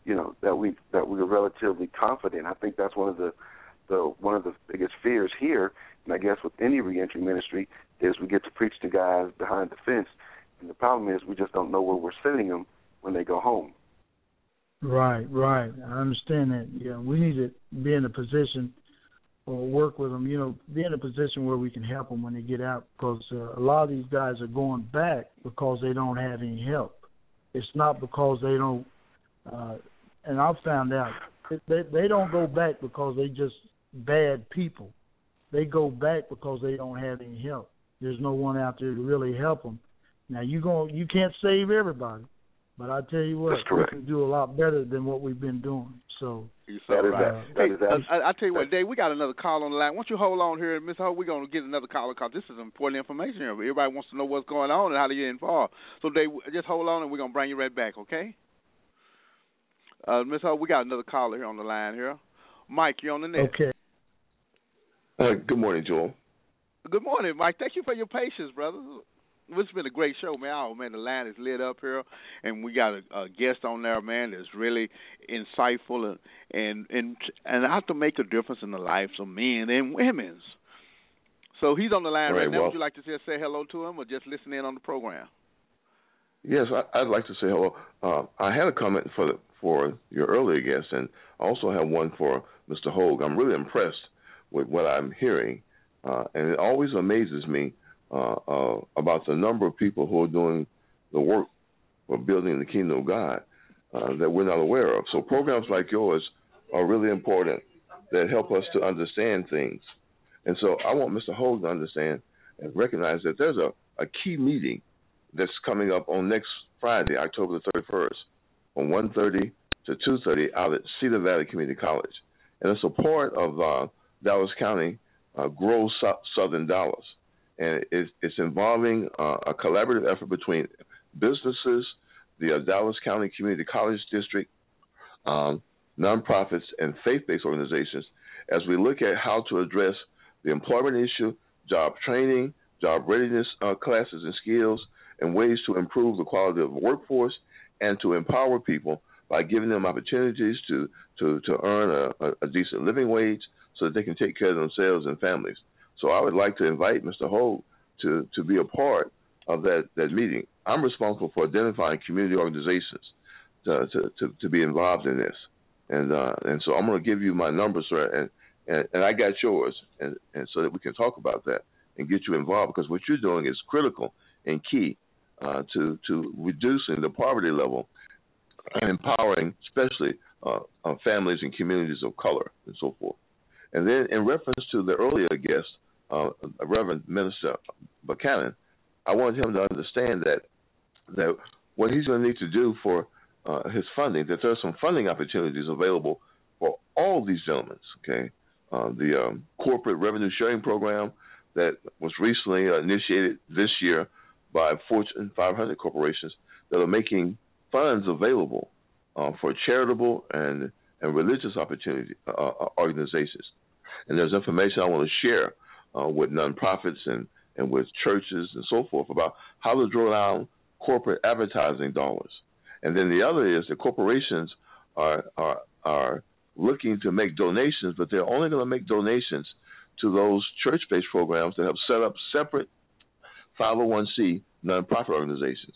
relatively confident. I think that's one of the biggest fears here, and I guess with any reentry ministry, is we get to preach to guys behind the fence. And the problem is we just don't know where we're sending them when they go home. Right. I understand that. Yeah, we need to be in a position or work with them, be in a position where we can help them when they get out, because a lot of these guys are going back because they don't have any help. It's not because they don't, and I've found out, they don't go back because they just bad people. They go back because they don't have any help. There's no one out there to really help them. Now, you can't save everybody, but I tell you what, we can do a lot better than what we've been doing. So I tell you what, Dave, we got another call on the line. Why don't you hold on here, Miss Ho? We're going to get another caller because this is important information here. Everybody wants to know what's going on and how to get involved. So, Dave, just hold on and we're going to bring you right back, okay? Miss Ho, we got another caller here on the line here. Mike, you're on the net. Okay. Good morning, Joel. Good morning, Mike. Thank you for your patience, brother. It's been a great show, man. Oh, man, the line is lit up here, and we got a guest on there, man, that's really insightful and how to make a difference in the lives of men and women. So he's on the line right now. Would you like to say hello to him or just listen in on the program? Yes, I'd like to say hello. I had a comment for your earlier guest, and I also have one for Mr. Hogue. I'm really impressed with what I'm hearing, and it always amazes me about the number of people who are doing the work for building the kingdom of God that we're not aware of. So programs like yours are really important that help us to understand things. And so I want Mr. Hogue to understand and recognize that there's a key meeting that's coming up on next Friday, October the 31st, from 1:30 to 2:30 out at Cedar Valley Community College. And it's a part of Dallas County Grow Southern Dallas. And it's involving a collaborative effort between businesses, the Dallas County Community College District, nonprofits, and faith-based organizations as we look at how to address the employment issue, job training, job readiness classes and skills, and ways to improve the quality of the workforce and to empower people by giving them opportunities to earn a decent living wage so that they can take care of themselves and families. So I would like to invite Mr. Hogue to be a part of that meeting. I'm responsible for identifying community organizations to be involved in this. And so I'm going to give you my number, sir, and I got yours, and so that we can talk about that and get you involved, because what you're doing is critical and key to reducing the poverty level and empowering especially families and communities of color and so forth. And then in reference to the earlier guest, Reverend Minister Buchanan, I want him to understand that what he's going to need to do for his funding, that there are some funding opportunities available for all these gentlemen, okay? The Corporate Revenue Sharing Program that was recently initiated this year by Fortune 500 corporations that are making funds available for charitable and religious opportunity organizations. And there's information I want to share with nonprofits and with churches and so forth about how to draw down corporate advertising dollars. And then the other is that corporations are looking to make donations, but they're only going to make donations to those church-based programs that have set up separate 501c nonprofit organizations.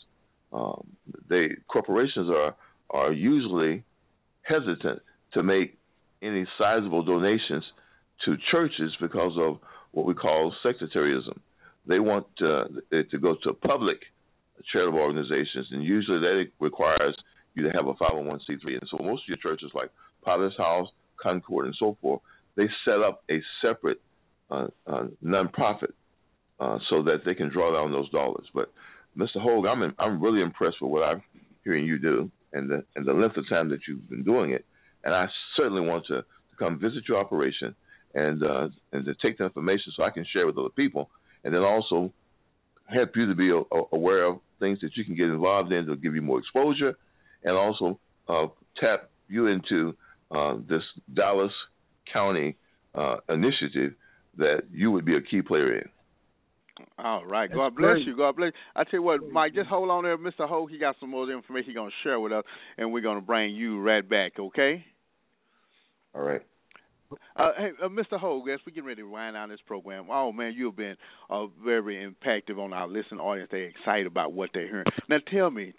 Corporations are usually hesitant to make any sizable donations to churches because of what we call sectarianism. They want it to go to public charitable organizations, and usually that requires you to have a 501c3. And so most of your churches like Potter's House, Concord, and so forth, they set up a separate nonprofit so that they can draw down those dollars. But Mr. Hogue, I'm really impressed with what I'm hearing you do and the length of time that you've been doing it. And I certainly want to come visit your operation and to take the information so I can share with other people, and then also help you to be aware of things that you can get involved in to give you more exposure, and also tap you into this Dallas County initiative that you would be a key player in. All right. God bless you. God bless you. I tell you what, Mike, just hold on there. Mr. Hogue, he got some more information he's going to share with us, and we're going to bring you right back, okay? All right. Hey, Mr. Hogue, as we get ready to wind down this program, oh, man, you've been very impactful on our listening audience. They're excited about what they're hearing. Now, tell me,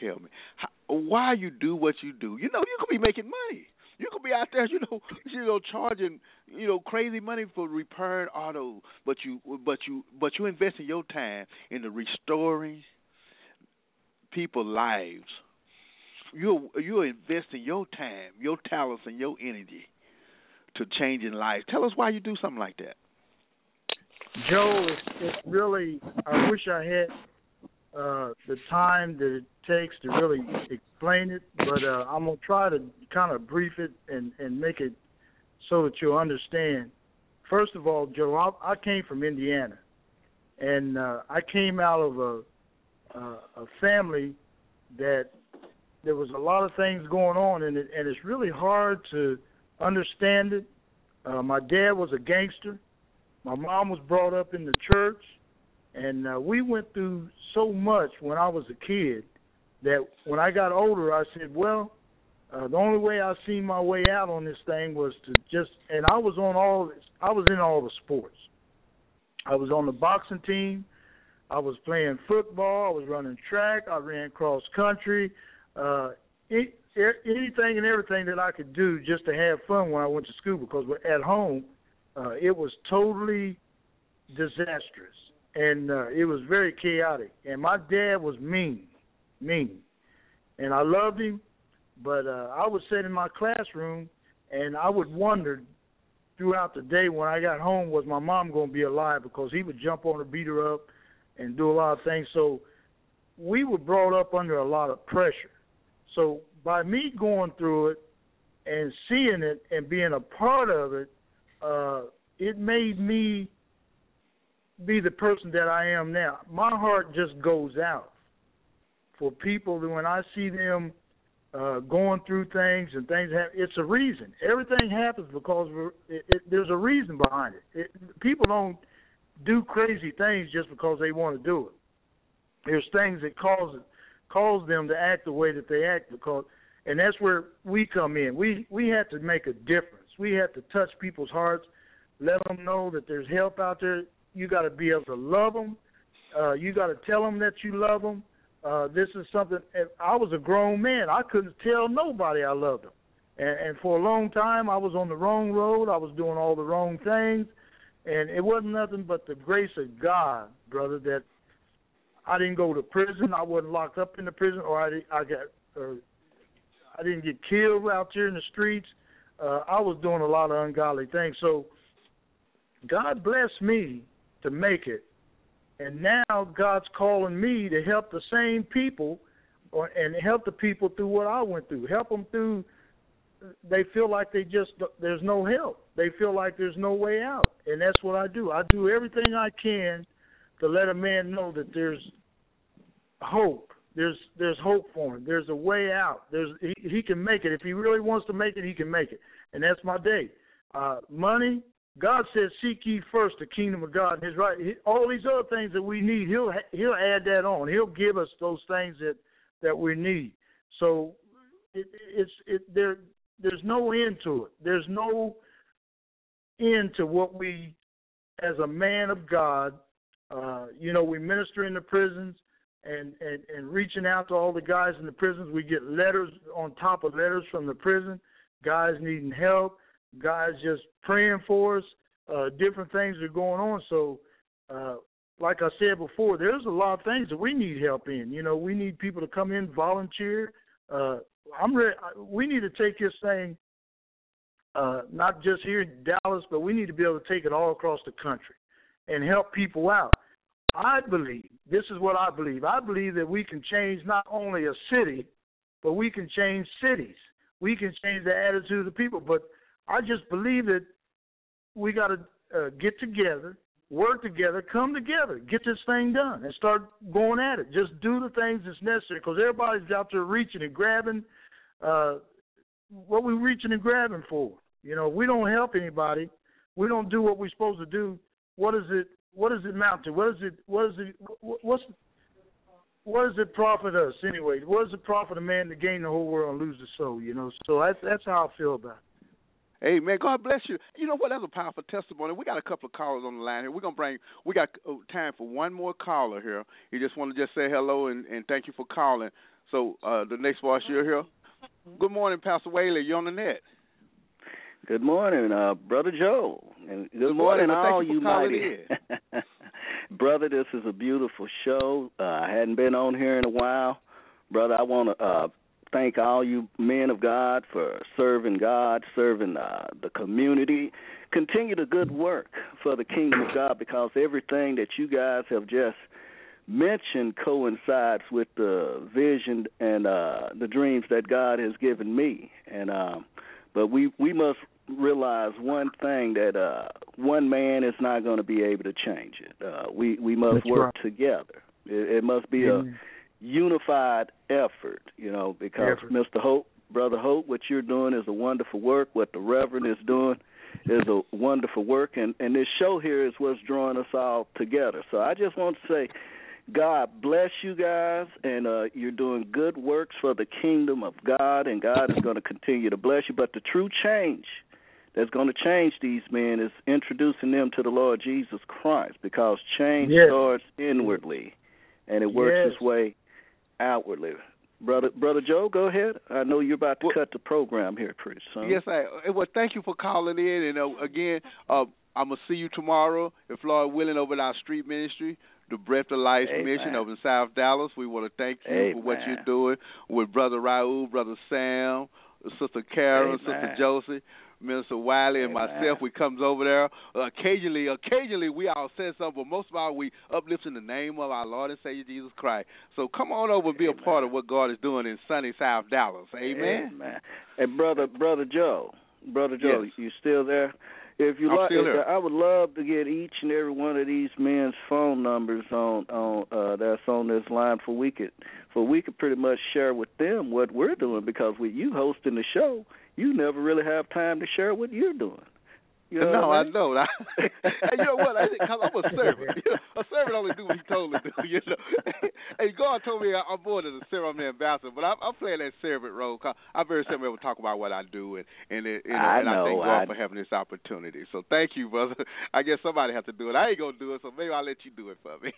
why you do what you do? You know, you could be making money. You could be out there, charging, crazy money for repairing autos, but you invest in your time into restoring people's lives. You're investing your time, your talents, and your energy to changing lives. Tell us why you do something like that. Joe, it's really, I wish I had the time that it takes to really explain it, but I'm going to try to kind of brief it and make it so that you'll understand. First of all, Joe, I came from Indiana, and I came out of a family that there was a lot of things going on in it, and it's really hard to understand it. My dad was a gangster. My mom was brought up in the church, And we went through so much when I was a kid that when I got older, I said, well, the only way I seen my way out on this thing was to just, and I was in all the sports. I was on the boxing team. I was playing football. I was running track. I ran cross country. Anything and everything that I could do just to have fun when I went to school, because at home it was totally disastrous, and it was very chaotic. And my dad was mean, and I loved him, but I would sit in my classroom and I would wonder throughout the day when I got home, was my mom going to be alive, because he would jump on her, beat her up, and do a lot of things. So we were brought up under a lot of pressure. So by me going through it and seeing it and being a part of it, it made me be the person that I am now. My heart just goes out for people that when I see them going through things and things happen, it's a reason. Everything happens because there's a reason behind it. People don't do crazy things just because they want to do it. There's things that cause them to act the way that they act, and that's where we come in. We have to make a difference. We have to touch people's hearts, let them know that there's help out there. You got to be able to love them. You got to tell them that you love them. This is something. I was a grown man. I couldn't tell nobody I loved them. And for a long time, I was on the wrong road. I was doing all the wrong things. And it wasn't nothing but the grace of God, brother, that I didn't go to prison. I wasn't locked up in the prison, or I didn't get killed out there in the streets. I was doing a lot of ungodly things. So God blessed me to make it. And now God's calling me to help the same people and help the people through what I went through. Help them through, they feel like there's no help. They feel like there's no way out. And that's what I do. I do everything I can to let a man know that there's hope. There's hope for him. There's a way out. He can make it. If he really wants to make it, he can make it. And that's my day. Money, God says, seek ye first the kingdom of God and his right. All these other things that we need, he'll add that on. He'll give us those things that we need. So there's no end to it. There's no end to what we, as a man of God, we minister in the prisons and reaching out to all the guys in the prisons. We get letters on top of letters from the prison, guys needing help, guys just praying for us, different things are going on. So, like I said before, there's a lot of things that we need help in. We need people to come in, volunteer. I'm ready. We need to take this thing, not just here in Dallas, but we need to be able to take it all across the country and help people out. I believe that we can change not only a city, but we can change cities. We can change the attitude of the people. But I just believe that we got to get together, work together, come together, get this thing done, and start going at it. Just do the things that's necessary, because everybody's out there reaching and grabbing. What we reaching and grabbing for? We don't help anybody. We don't do what we're supposed to do. What does it amount to? What does it profit us anyway? What does it profit a man to gain the whole world and lose the soul? So that's how I feel about it. Hey, man, God bless you. You know what? That's a powerful testimony. We got a couple of callers on the line here. We got time for one more caller here. You just want to just say hello and thank you for calling. So the next voice you'll hear. Good morning, Pastor Whaley. You're on the net. Good morning, Brother Joe. And good morning, all you mighty. Brother, this is a beautiful show. I hadn't been on here in a while. Brother, I want to thank all you men of God for serving God, serving the community. Continue the good work for the kingdom of God, because everything that you guys have just mentioned coincides with the vision and the dreams that God has given me. And but we must realize one thing, that one man is not going to be able to change it. We must That's work right. together. It must be a unified effort, because Mr. Hope, Brother Hope, what you're doing is a wonderful work. What the Reverend is doing is a wonderful work, and this show here is what's drawing us all together. So I just want to say, God bless you guys, and you're doing good works for the kingdom of God, and God is going to continue to bless you. But the true change that's going to change these men is introducing them to the Lord Jesus Christ, because change starts inwardly, and it works its way outwardly. Brother Joe, go ahead. I know you're about to cut the program here pretty soon. Yes, well, thank you for calling in. And again, I'm going to see you tomorrow, if Lord willing, over at our street ministry, the Breath of Life Mission over in South Dallas. We want to thank you for what you're doing with Brother Raul, Brother Sam, Sister Carol, Sister Josie, Minister Wiley, and myself. We comes over there. Occasionally we all say something, but most of all we uplift in the name of our Lord and Savior Jesus Christ. So come on over and be a part of what God is doing in sunny South Dallas. Amen. And Brother Joe, you still there? If you like, I would love to get each and every one of these men's phone numbers on that's on this line for we could pretty much share with them what we're doing, because with you hosting the show, you never really have time to share what you're doing. You know I know. You know what? Because I'm a servant. A servant only do what he told to do. Hey, God told me I'm more than a servant, I'm the ambassador, but I'm playing that servant role. Cause I'm very seldom able to talk about what I do, and I thank God for having this opportunity. So thank you, brother. I guess somebody has to do it. I ain't gonna do it, so maybe I'll let you do it for me.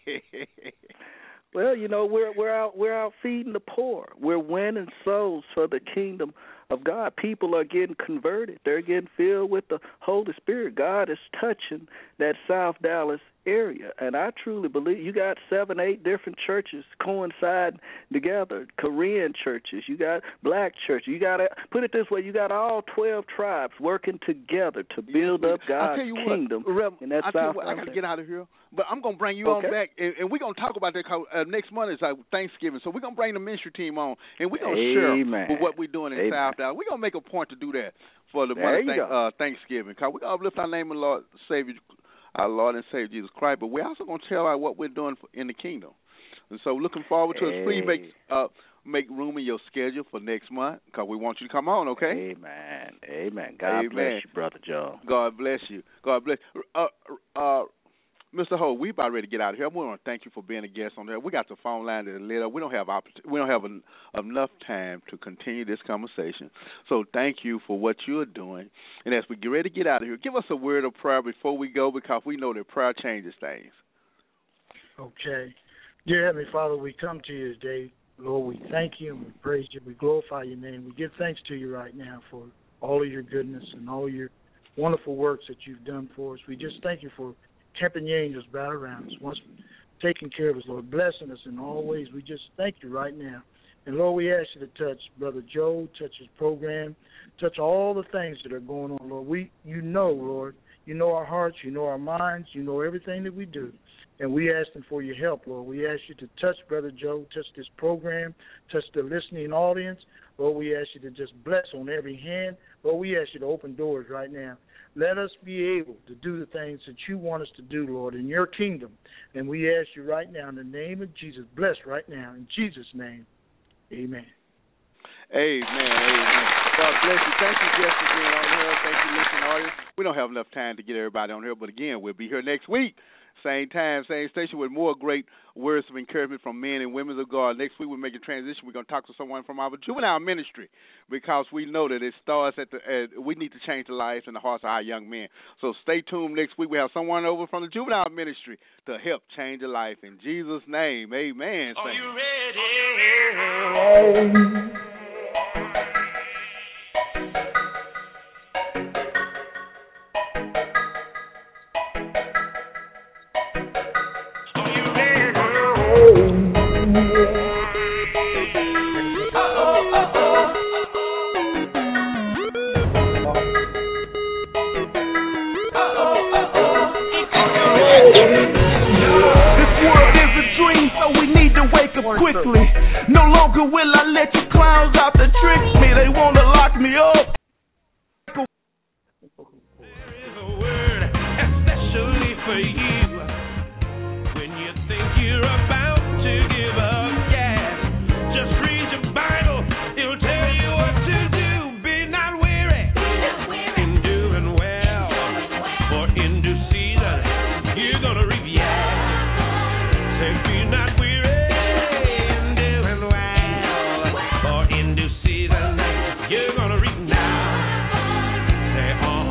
Well, we're out feeding the poor. We're winning souls for the kingdom of God. People are getting converted. They're getting filled with the Holy Spirit. God is touching that South Dallas area, and I truly believe you got 7, 8 different churches coinciding together, Korean churches, you got black churches, you got, put it this way, you got all 12 tribes working together to build up God's kingdom. In that South Dallas. I got to get out of here, but I'm going to bring you on back, and we're going to talk about that, because next month is Thanksgiving, so we're going to bring the ministry team on, and we're going to share with what we're doing in South Dallas. We're going to make a point to do that for the month of Thanksgiving, because we're going to uplift our name of Lord, Savior, our Lord and Savior Jesus Christ, but we're also going to tell what we're doing in the kingdom. And so looking forward to it. Please make room in your schedule for next month, because we want you to come on, okay? Amen. God bless you, Brother Joe. God bless you. God bless you. Mr. Ho, we about ready to get out of here. I want to thank you for being a guest on there. We got the phone line that is lit up. We don't have enough time to continue this conversation. So thank you for what you're doing. And as we get ready to get out of here, give us a word of prayer before we go, because we know that prayer changes things. Okay. Dear Heavenly Father, we come to you today. Lord, we thank you and we praise you. We glorify your name. We give thanks to you right now for all of your goodness and all your wonderful works that you've done for us. We just thank you for keeping your angels bound around us, once taking care of us, Lord, blessing us in all ways. We just thank you right now. And, Lord, we ask you to touch Brother Joe, touch his program, touch all the things that are going on, Lord. You know, Lord, you know our hearts, you know our minds, you know everything that we do. And we ask them for your help, Lord. We ask you to touch Brother Joe, touch this program, touch the listening audience. Lord, we ask you to just bless on every hand. Lord, we ask you to open doors right now. Let us be able to do the things that you want us to do, Lord, in your kingdom. And we ask you right now in the name of Jesus, bless right now in Jesus' name. Amen. Amen. God bless you. Thank you, Jeff, for being on here. Thank you, listening audience. We don't have enough time to get everybody on here, but again, we'll be here next week. Same time, same station, with more great words of encouragement from men and women of God. Next week, we'll make a transition. We're going to talk to someone from our juvenile ministry, because we know that it starts we need to change the lives and the hearts of our young men. So stay tuned. Next week, we have someone over from the juvenile ministry to help change a life. In Jesus' name, amen. Are you ready? Quickly, no longer will I let you clowns out to trick me. They want to lock me up. There is a word especially for you when you think you're about to give up. Yes, just read your Bible. It'll tell you what to do. Be not weary in doing well. be not weary in doing well, for in due season you're gonna reap now. Say,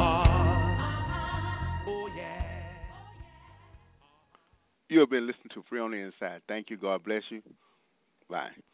oh yeah. You have been listening to Free on the Inside. Thank you. God bless you. Bye.